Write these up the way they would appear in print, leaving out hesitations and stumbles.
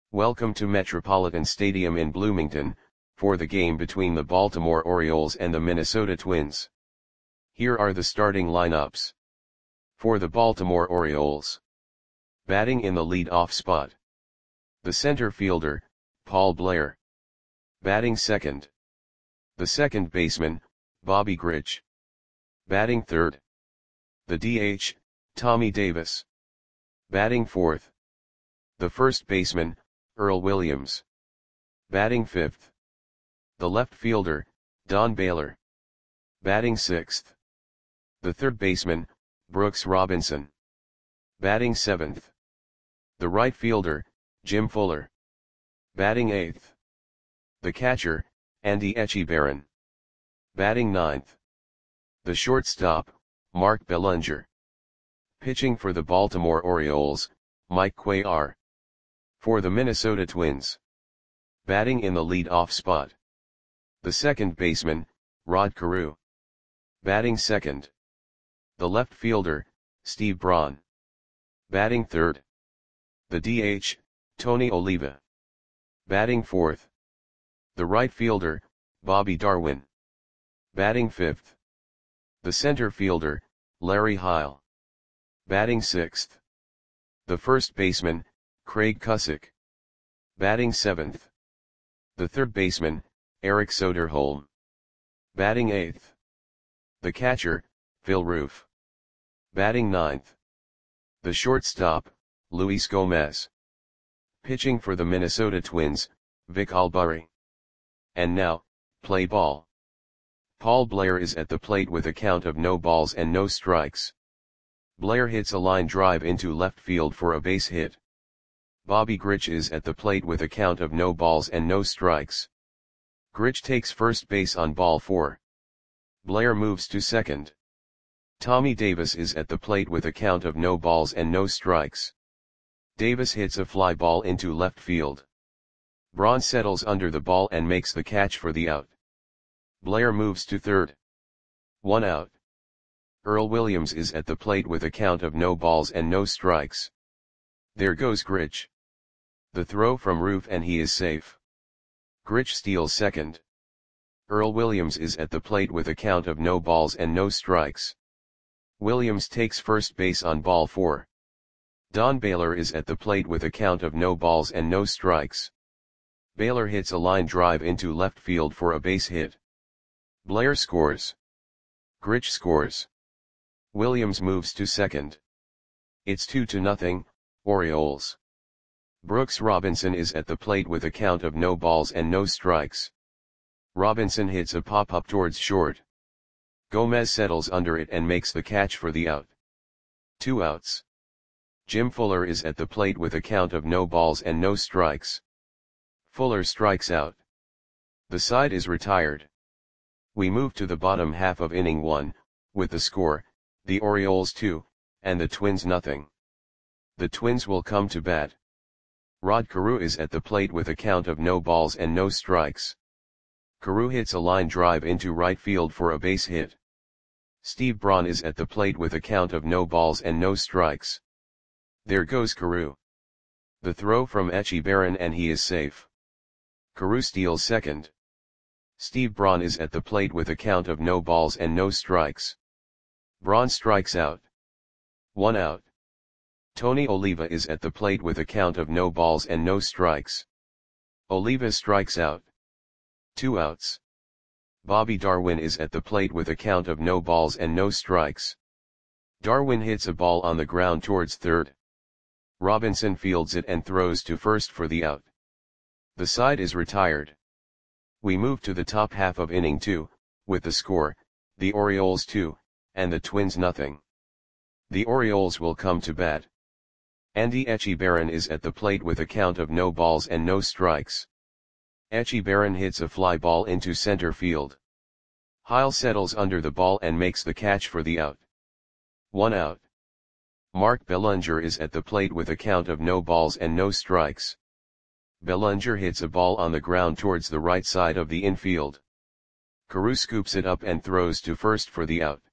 Welcome to Metropolitan Stadium in Bloomington, for the game between the Baltimore Orioles and the Minnesota Twins. Here are the starting lineups. For the Baltimore Orioles. Batting in the lead-off spot. The center fielder, Paul Blair. Batting second. The second baseman, Bobby Grich. Batting third. The DH, Tommy Davis. Batting fourth. The first baseman, Earl Williams. Batting fifth. The left fielder, Don Baylor. Batting sixth. The third baseman, Brooks Robinson. Batting seventh. The right fielder, Jim Fuller. Batting eighth. The catcher, Andy Etchebarren. Batting ninth. The shortstop, Mark Belanger. Pitching for the Baltimore Orioles, Mike Cuellar. For the Minnesota Twins. Batting in the lead-off spot. The second baseman, Rod Carew. Batting second. The left fielder, Steve Braun. Batting third. The DH, Tony Oliva. Batting fourth. The right fielder, Bobby Darwin. Batting fifth. The center fielder, Larry Heil. Batting sixth. The first baseman, Craig Cusick. Batting seventh. The third baseman, Eric Soderholm. Batting eighth. The catcher, Phil Roof. Batting ninth. The shortstop, Luis Gomez. Pitching for the Minnesota Twins, Vic Albury. And now, play ball. Paul Blair is at the plate with a count of no balls and no strikes. Blair hits a line drive into left field for a base hit. Bobby Grich is at the plate with a count of no balls and no strikes. Grich takes first base on ball 4. Blair moves to second. Tommy Davis is at the plate with a count of no balls and no strikes. Davis hits a fly ball into left field. Braun settles under the ball and makes the catch for the out. Blair moves to third. 1 out. Earl Williams is at the plate with a count of no balls and no strikes. There goes Grich. The throw from Roof and he is safe. Grich steals second. Earl Williams is at the plate with a count of no balls and no strikes. Williams takes first base on ball 4. Don Baylor is at the plate with a count of no balls and no strikes. Baylor hits a line drive into left field for a base hit. Blair scores. Grich scores. Williams moves to second. It's 2-0, Orioles. Brooks Robinson is at the plate with a count of no balls and no strikes. Robinson hits a pop-up towards short. Gomez settles under it and makes the catch for the out. 2 outs. Jim Fuller is at the plate with a count of no balls and no strikes. Fuller strikes out. The side is retired. We move to the bottom half of inning 1, with the score, the Orioles 2, and the Twins nothing. The Twins will come to bat. Rod Carew is at the plate with a count of no balls and no strikes. Carew hits a line drive into right field for a base hit. Steve Braun is at the plate with a count of no balls and no strikes. There goes Carew. The throw from Etchebarren and he is safe. Carew steals second. Steve Braun is at the plate with a count of no balls and no strikes. Braun strikes out. 1 out. Tony Oliva is at the plate with a count of no balls and no strikes. Oliva strikes out. 2 outs. Bobby Darwin is at the plate with a count of no balls and no strikes. Darwin hits a ball on the ground towards third. Robinson fields it and throws to first for the out. The side is retired. We move to the top half of inning 2, with the score, the Orioles 2, and the Twins nothing. The Orioles will come to bat. Andy Etchebarren is at the plate with a count of no balls and no strikes. Etchebarren hits a fly ball into center field. Heil settles under the ball and makes the catch for the out. 1 out. Mark Belanger is at the plate with a count of no balls and no strikes. Belanger hits a ball on the ground towards the right side of the infield. Carew scoops it up and throws to first for the out.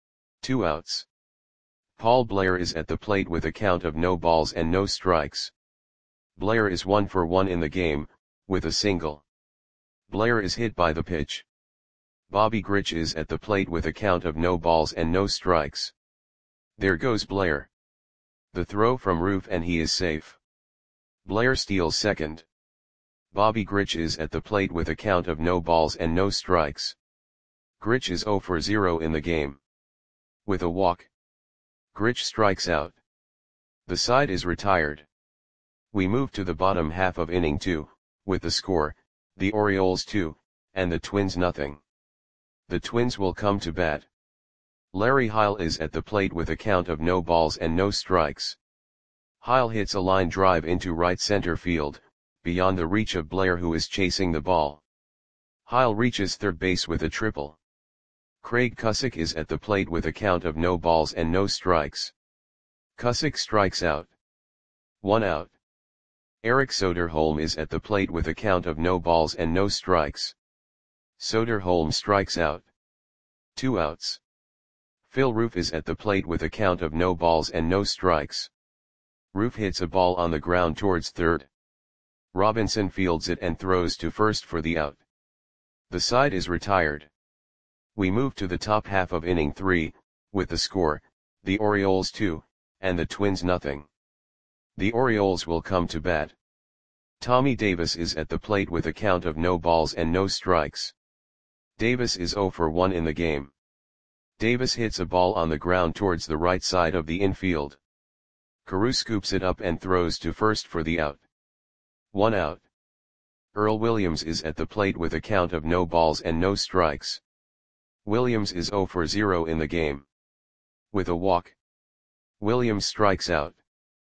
2 outs. Paul Blair is at the plate with a count of no balls and no strikes. Blair is 1 for 1 in the game, with a single. Blair is hit by the pitch. Bobby Grich is at the plate with a count of no balls and no strikes. There goes Blair. The throw from Roof and he is safe. Blair steals second. Bobby Grich is at the plate with a count of no balls and no strikes. Grich is 0 for 0 in the game. With a walk, Grich strikes out. The side is retired. We move to the bottom half of inning 2, with the score, the Orioles 2, and the Twins nothing. The Twins will come to bat. Larry Heil is at the plate with a count of no balls and no strikes. Heil hits a line drive into right center field, beyond the reach of Blair who is chasing the ball. Heil reaches third base with a triple. Craig Cusick is at the plate with a count of no balls and no strikes. Cusick strikes out. 1 out. Eric Soderholm is at the plate with a count of no balls and no strikes. Soderholm strikes out. 2 outs. Phil Roof is at the plate with a count of no balls and no strikes. Roof hits a ball on the ground towards third. Robinson fields it and throws to first for the out. The side is retired. We move to the top half of inning 3, with the score, the Orioles 2, and the Twins nothing. The Orioles will come to bat. Tommy Davis is at the plate with a count of no balls and no strikes. Davis is 0 for 1 in the game. Davis hits a ball on the ground towards the right side of the infield. Carew scoops it up and throws to first for the out. 1 out. Earl Williams is at the plate with a count of no balls and no strikes. Williams is 0 for 0 in the game. With a walk, Williams strikes out.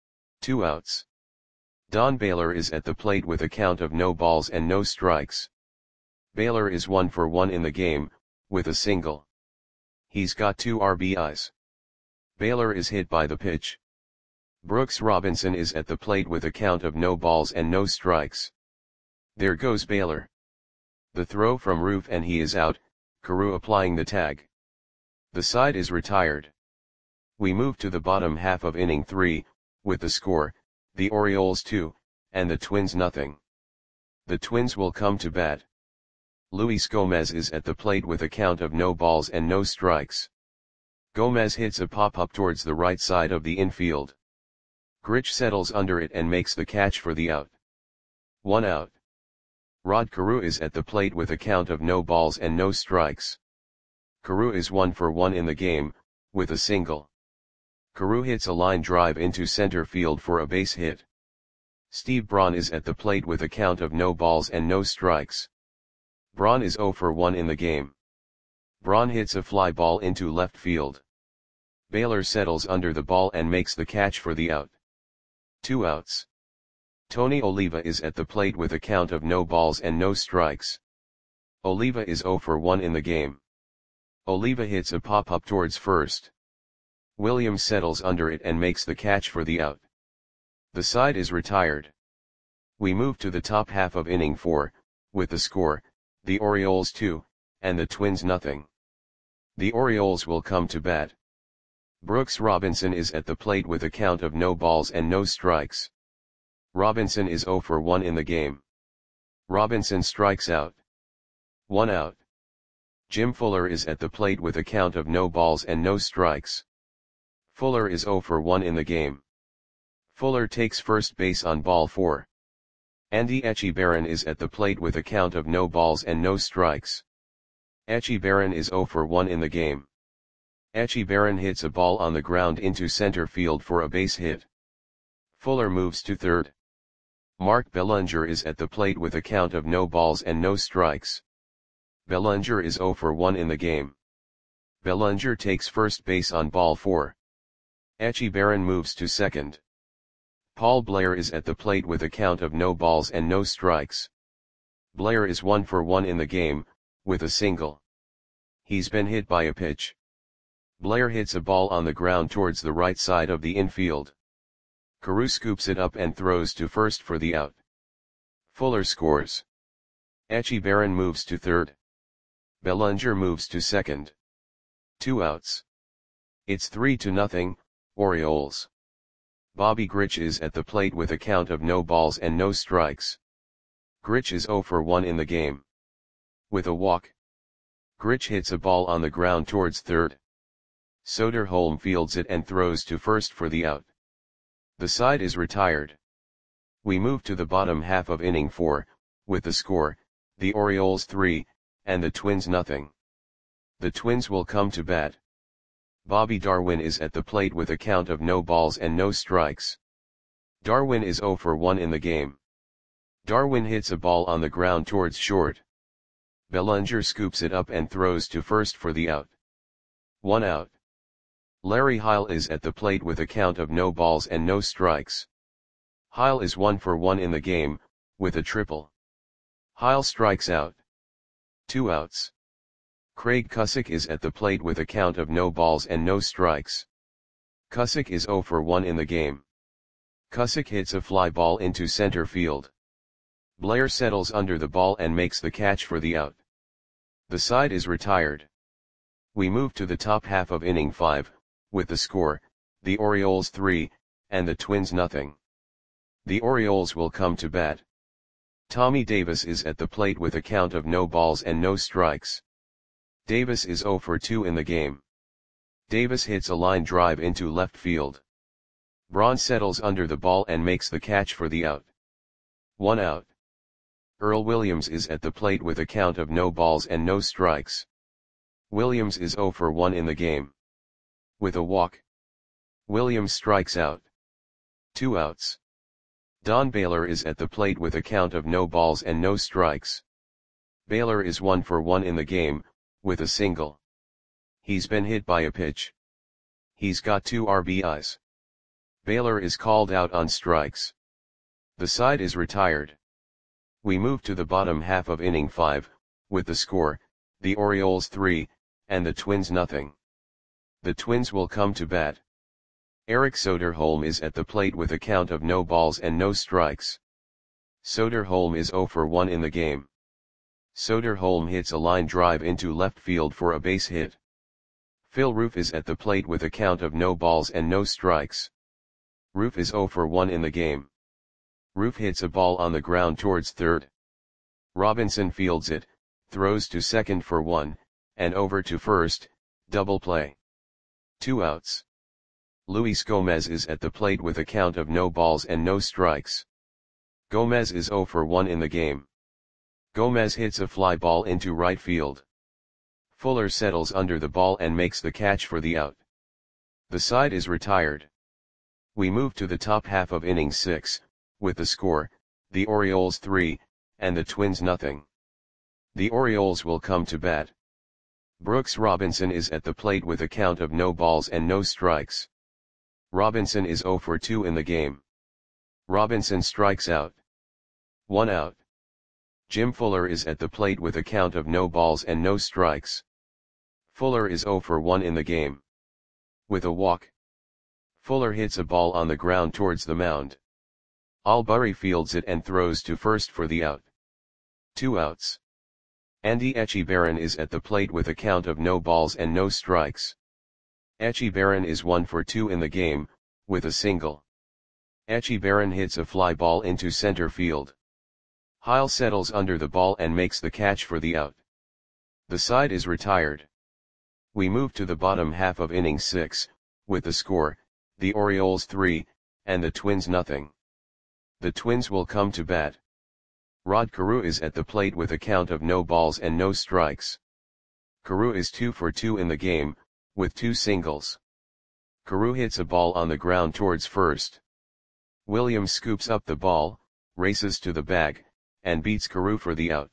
2 outs. Don Baylor is at the plate with a count of no balls and no strikes. Baylor is 1 for 1 in the game, with a single. He's got 2 RBIs. Baylor is hit by the pitch. Brooks Robinson is at the plate with a count of no balls and no strikes. There goes Baylor. The throw from Roof and he is out, Carew applying the tag. The side is retired. We move to the bottom half of inning 3, with the score, the Orioles 2, and the Twins nothing. The Twins will come to bat. Luis Gomez is at the plate with a count of no balls and no strikes. Gomez hits a pop-up towards the right side of the infield. Grich settles under it and makes the catch for the out. 1 out. Rod Carew is at the plate with a count of no balls and no strikes. Carew is 1 for 1 in the game, with a single. Carew hits a line drive into center field for a base hit. Steve Braun is at the plate with a count of no balls and no strikes. Braun is 0 for 1 in the game. Braun hits a fly ball into left field. Baylor settles under the ball and makes the catch for the out. 2 outs. Tony Oliva is at the plate with a count of no balls and no strikes. Oliva is 0 for 1 in the game. Oliva hits a pop-up towards first. Williams settles under it and makes the catch for the out. The side is retired. We move to the top half of inning 4, with the score, the Orioles 2, and the Twins nothing. The Orioles will come to bat. Brooks Robinson is at the plate with a count of no balls and no strikes. Robinson is 0 for 1 in the game. Robinson strikes out. 1 out. Jim Fuller is at the plate with a count of no balls and no strikes. Fuller is 0 for 1 in the game. Fuller takes first base on ball 4. Andy Echebarren is at the plate with a count of no balls and no strikes. Echebarren is 0 for 1 in the game. Echebarren hits a ball on the ground into center field for a base hit. Fuller moves to third. Mark Bellinger is at the plate with a count of no balls and no strikes. Bellinger is 0 for 1 in the game. Bellinger takes first base on ball 4. Echebarren moves to second. Paul Blair is at the plate with a count of no balls and no strikes. Blair is 1 for 1 in the game, with a single. He's been hit by a pitch. Blair hits a ball on the ground towards the right side of the infield. Carew scoops it up and throws to first for the out. Fuller scores. Echebarren moves to third. Bellinger moves to second. 2 outs. It's 3-0, Orioles. Bobby Grich is at the plate with a count of no balls and no strikes. Grich is 0 for 1 in the game. With a walk, Grich hits a ball on the ground towards third. Soderholm fields it and throws to first for the out. The side is retired. We move to the bottom half of inning 4, with the score, the Orioles 3, and the Twins nothing. The Twins will come to bat. Bobby Darwin is at the plate with a count of no balls and no strikes. Darwin is 0 for 1 in the game. Darwin hits a ball on the ground towards short. Bellinger scoops it up and throws to first for the out. 1 out. Larry Heil is at the plate with a count of no balls and no strikes. Heil is 1 for 1 in the game, with a triple. Heil strikes out. 2 outs. Craig Cusick is at the plate with a count of no balls and no strikes. Cusick is 0 for 1 in the game. Cusick hits a fly ball into center field. Blair settles under the ball and makes the catch for the out. The side is retired. We move to the top half of inning 5, with the score, the Orioles 3, and the Twins nothing. The Orioles will come to bat. Tommy Davis is at the plate with a count of no balls and no strikes. Davis is 0 for 2 in the game. Davis hits a line drive into left field. Braun settles under the ball and makes the catch for the out. 1 out. Earl Williams is at the plate with a count of no balls and no strikes. Williams is 0 for 1 in the game. With a walk, Williams strikes out. 2 outs. Don Baylor is at the plate with a count of no balls and no strikes. Baylor is 1 for 1 in the game, with a single. He's been hit by a pitch. He's got 2 RBIs. Baylor is called out on strikes. The side is retired. We move to the bottom half of inning 5, with the score, the Orioles 3, and the Twins nothing. The Twins will come to bat. Eric Soderholm is at the plate with a count of no balls and no strikes. Soderholm is 0 for 1 in the game. Soderholm hits a line drive into left field for a base hit. Phil Roof is at the plate with a count of no balls and no strikes. Roof is 0 for 1 in the game. Roof hits a ball on the ground towards third. Robinson fields it, throws to second for 1, and over to first, double play. 2 outs. Luis Gomez is at the plate with a count of no balls and no strikes. Gomez is 0 for 1 in the game. Gomez hits a fly ball into right field. Fuller settles under the ball and makes the catch for the out. The side is retired. We move to the top half of inning 6, with the score, the Orioles 3, and the Twins nothing. The Orioles will come to bat. Brooks Robinson is at the plate with a count of no balls and no strikes. Robinson is 0 for 2 in the game. Robinson strikes out. 1 out. Jim Fuller is at the plate with a count of no balls and no strikes. Fuller is 0 for 1 in the game. With a walk, Fuller hits a ball on the ground towards the mound. Albury fields it and throws to first for the out. 2 outs. Andy Echebarren is at the plate with a count of no balls and no strikes. Echebarren is 1 for 2 in the game, with a single. Echebarren hits a fly ball into center field. Heil settles under the ball and makes the catch for the out. The side is retired. We move to the bottom half of inning 6, with the score, the Orioles 3, and the Twins nothing. The Twins will come to bat. Rod Carew is at the plate with a count of no balls and no strikes. Carew is 2 for 2 in the game, with 2 singles. Carew hits a ball on the ground towards first. Williams scoops up the ball, races to the bag, and beats Carew for the out.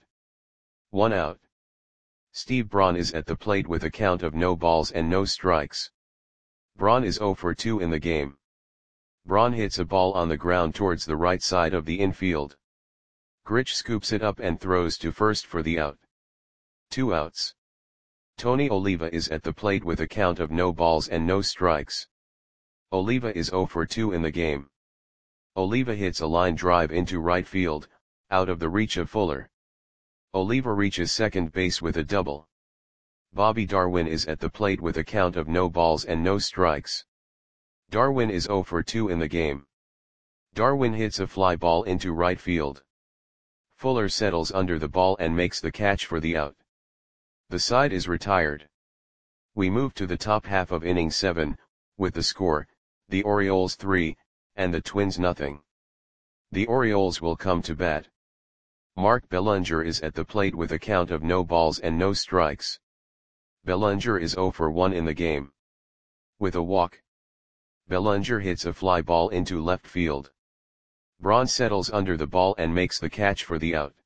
1 out. Steve Braun is at the plate with a count of no balls and no strikes. Braun is 0 for 2 in the game. Braun hits a ball on the ground towards the right side of the infield. Grich scoops it up and throws to first for the out. 2 outs. Tony Oliva is at the plate with a count of no balls and no strikes. Oliva is 0 for 2 in the game. Oliva hits a line drive into right field, out of the reach of Fuller. Oliva reaches second base with a double. Bobby Darwin is at the plate with a count of no balls and no strikes. Darwin is 0 for 2 in the game. Darwin hits a fly ball into right field. Fuller settles under the ball and makes the catch for the out. The side is retired. We move to the top half of inning 7, with the score, the Orioles 3, and the Twins nothing. The Orioles will come to bat. Mark Belanger is at the plate with a count of no balls and no strikes. Belanger is 0 for 1 in the game. With a walk, Belanger hits a fly ball into left field. Braun settles under the ball and makes the catch for the out.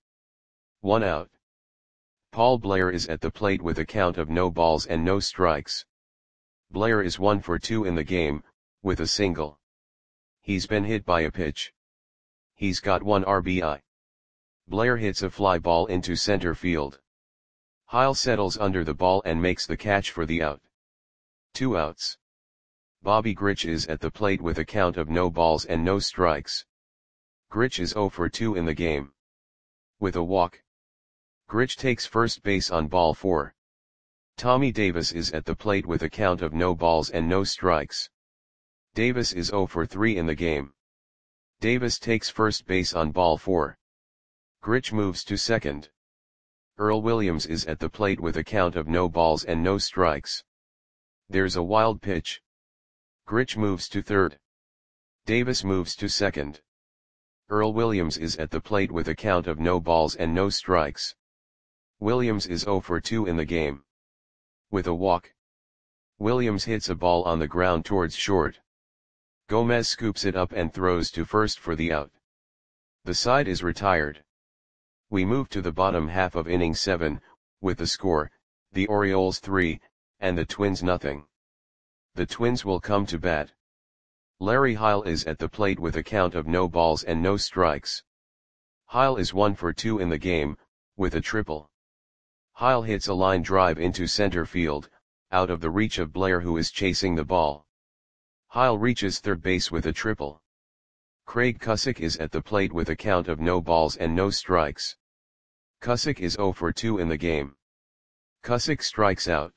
1 out. Paul Blair is at the plate with a count of no balls and no strikes. Blair is 1 for 2 in the game, with a single. He's been hit by a pitch. He's got 1 RBI. Blair hits a fly ball into center field. Heil settles under the ball and makes the catch for the out. 2 outs. Bobby Grich is at the plate with a count of no balls and no strikes. Grich is 0 for 2 in the game. With a walk, Grich takes first base on ball 4. Tommy Davis is at the plate with a count of no balls and no strikes. Davis is 0 for 3 in the game. Davis takes first base on ball 4. Grich moves to second. Earl Williams is at the plate with a count of no balls and no strikes. There's a wild pitch. Grich moves to third. Davis moves to second. Earl Williams is at the plate with a count of no balls and no strikes. Williams is 0 for 2 in the game. With a walk, Williams hits a ball on the ground towards short. Gomez scoops it up and throws to first for the out. The side is retired. We move to the bottom half of inning 7, with the score, the Orioles 3, and the Twins nothing. The Twins will come to bat. Larry Heil is at the plate with a count of no balls and no strikes. Heil is 1 for 2 in the game, with a triple. Heil hits a line drive into center field, out of the reach of Blair who is chasing the ball. Heil reaches third base with a triple. Craig Cusick is at the plate with a count of no balls and no strikes. Cusick is 0 for 2 in the game. Cusick strikes out.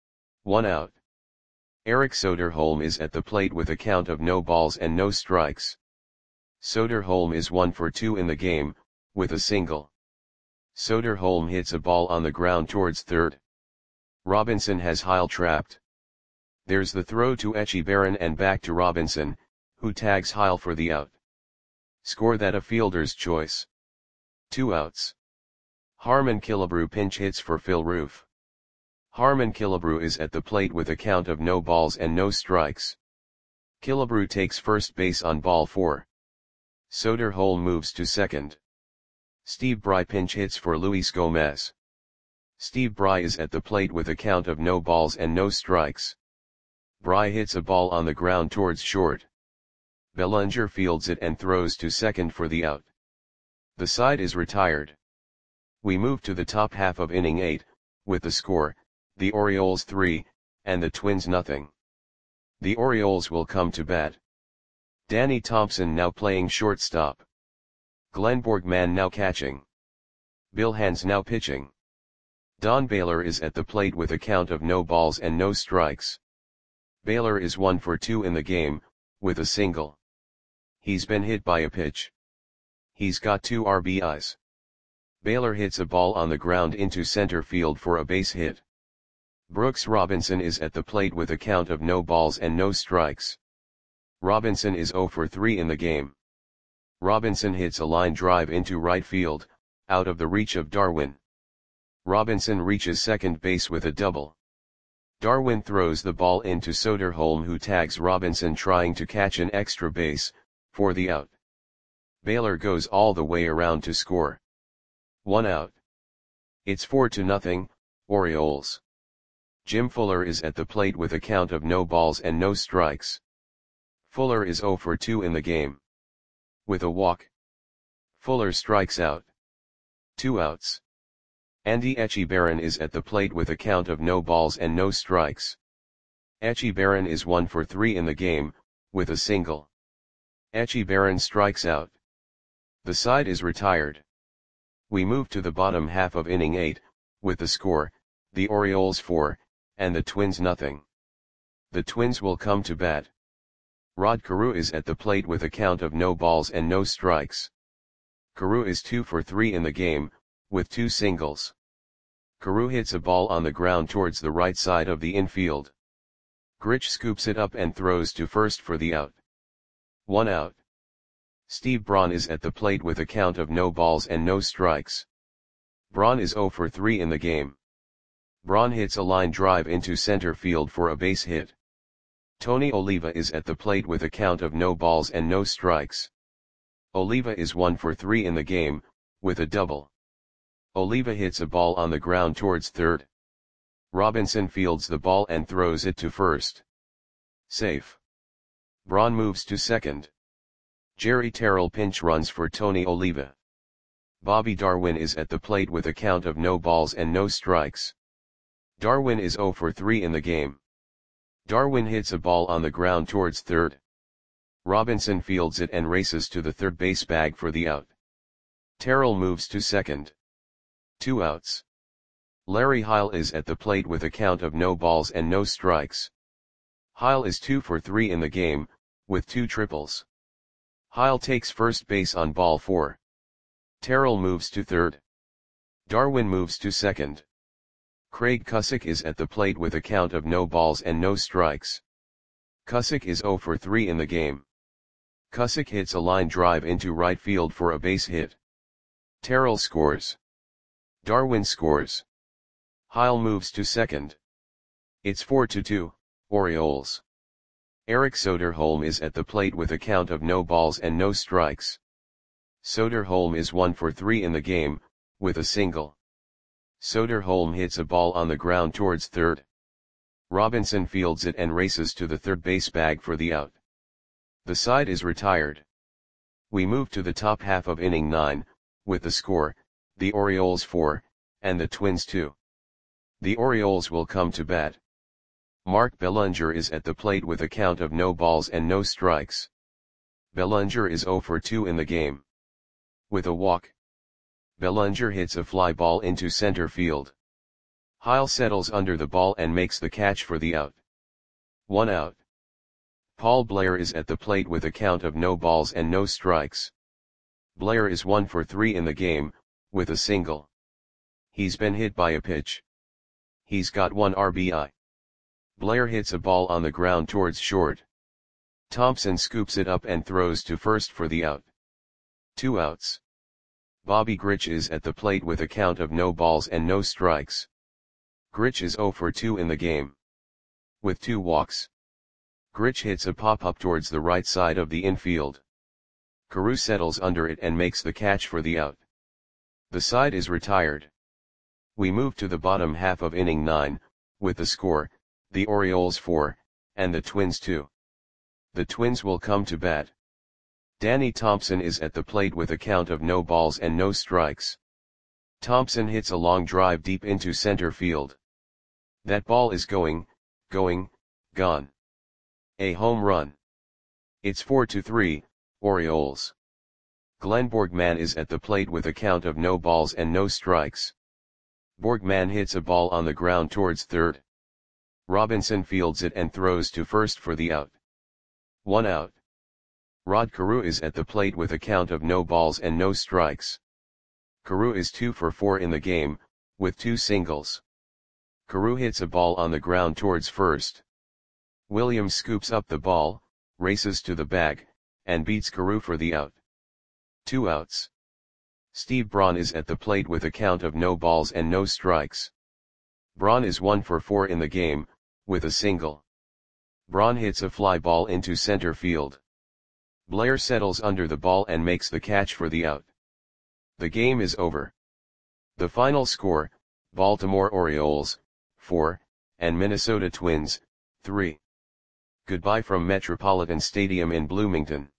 1 out. Eric Soderholm is at the plate with a count of no balls and no strikes. Soderholm is 1 for 2 in the game, with a single. Soderholm hits a ball on the ground towards third. Robinson has Heil trapped. There's the throw to Echeverren and back to Robinson, who tags Heil for the out. Score that a fielder's choice. 2 outs. Harmon Killebrew pinch hits for Phil Roof. Harmon Killebrew is at the plate with a count of no balls and no strikes. Killebrew takes first base on ball 4. Soderholm moves to second. Steve Bry pinch hits for Luis Gomez. Steve Bry is at the plate with a count of no balls and no strikes. Bry hits a ball on the ground towards short. Belanger fields it and throws to second for the out. The side is retired. We move to the top half of inning 8, with the score, the Orioles 3, and the Twins nothing. The Orioles will come to bat. Danny Thompson now playing shortstop. Glenn Borgman now catching. Bill Hands now pitching. Don Baylor is at the plate with a count of no balls and no strikes. Baylor is 1 for 2 in the game, with a single. He's been hit by a pitch. He's got 2 RBIs. Baylor hits a ball on the ground into center field for a base hit. Brooks Robinson is at the plate with a count of no balls and no strikes. Robinson is 0 for 3 in the game. Robinson hits a line drive into right field, out of the reach of Darwin. Robinson reaches second base with a double. Darwin throws the ball into Soderholm who tags Robinson trying to catch an extra base, for the out. Baylor goes all the way around to score. 1 out. It's 4-0, Orioles. Jim Fuller is at the plate with a count of no balls and no strikes. Fuller is 0 for 2 in the game. With a walk, Fuller strikes out. 2 outs. Andy Echeverren is at the plate with a count of no balls and no strikes. Echeverren is 1 for 3 in the game, with a single. Echeverren strikes out. The side is retired. We move to the bottom half of inning 8, with the score, the Orioles 4, and the Twins nothing. The Twins will come to bat. Rod Carew is at the plate with a count of no balls and no strikes. Carew is 2 for 3 in the game, with 2 singles. Carew hits a ball on the ground towards the right side of the infield. Grich scoops it up and throws to first for the out. 1 out. Steve Braun is at the plate with a count of no balls and no strikes. Braun is 0 for 3 in the game. Braun hits a line drive into center field for a base hit. Tony Oliva is at the plate with a count of no balls and no strikes. Oliva is 1 for 3 in the game, with a double. Oliva hits a ball on the ground towards third. Robinson fields the ball and throws it to first. Safe. Braun moves to second. Jerry Terrell pinch runs for Tony Oliva. Bobby Darwin is at the plate with a count of no balls and no strikes. Darwin is 0 for 3 in the game. Darwin hits a ball on the ground towards third. Robinson fields it and races to the third base bag for the out. Terrell moves to second. 2 outs. Larry Heil is at the plate with a count of no balls and no strikes. Heil is 2 for 3 in the game, with 2 triples. Heil takes first base on ball 4. Terrell moves to third. Darwin moves to second. Craig Cusick is at the plate with a count of no balls and no strikes. Cusick is 0 for 3 in the game. Cusick hits a line drive into right field for a base hit. Terrell scores. Darwin scores. Heil moves to second. It's 4-2, Orioles. Eric Soderholm is at the plate with a count of no balls and no strikes. Soderholm is 1 for 3 in the game, with a single. Soderholm hits a ball on the ground towards third. Robinson fields it and races to the third base bag for the out. The side is retired. We move to the top half of inning 9, with the score, the Orioles 4, and the Twins 2. The Orioles will come to bat. Mark Bellinger is at the plate with a count of no balls and no strikes. Bellinger is 0 for 2 in the game. With a walk. Bellinger hits a fly ball into center field. Heil settles under the ball and makes the catch for the out. 1 out. Paul Blair is at the plate with a count of no balls and no strikes. Blair is 1 for 3 in the game, with a single. He's been hit by a pitch. He's got 1 RBI. Blair hits a ball on the ground towards short. Thompson scoops it up and throws to first for the out. 2 outs. Bobby Grich is at the plate with a count of no balls and no strikes. Grich is 0 for 2 in the game. With 2 walks. Grich hits a pop-up towards the right side of the infield. Carew settles under it and makes the catch for the out. The side is retired. We move to the bottom half of inning 9, with the score, the Orioles 4, and the Twins 2. The Twins will come to bat. Danny Thompson is at the plate with a count of no balls and no strikes. Thompson hits a long drive deep into center field. That ball is gone. A home run. It's 4-3, Orioles. Glenn Borgman is at the plate with a count of no balls and no strikes. Borgman hits a ball on the ground towards third. Robinson fields it and throws to first for the out. 1 out. Rod Carew is at the plate with a count of no balls and no strikes. Carew is 2 for 4 in the game, with 2 singles. Carew hits a ball on the ground towards first. Williams scoops up the ball, races to the bag, and beats Carew for the out. 2 outs. Steve Braun is at the plate with a count of no balls and no strikes. Braun is 1 for 4 in the game, with a single. Braun hits a fly ball into center field. Blair settles under the ball and makes the catch for the out. The game is over. The final score, Baltimore Orioles, 4, and Minnesota Twins, 3. Goodbye from Metropolitan Stadium in Bloomington.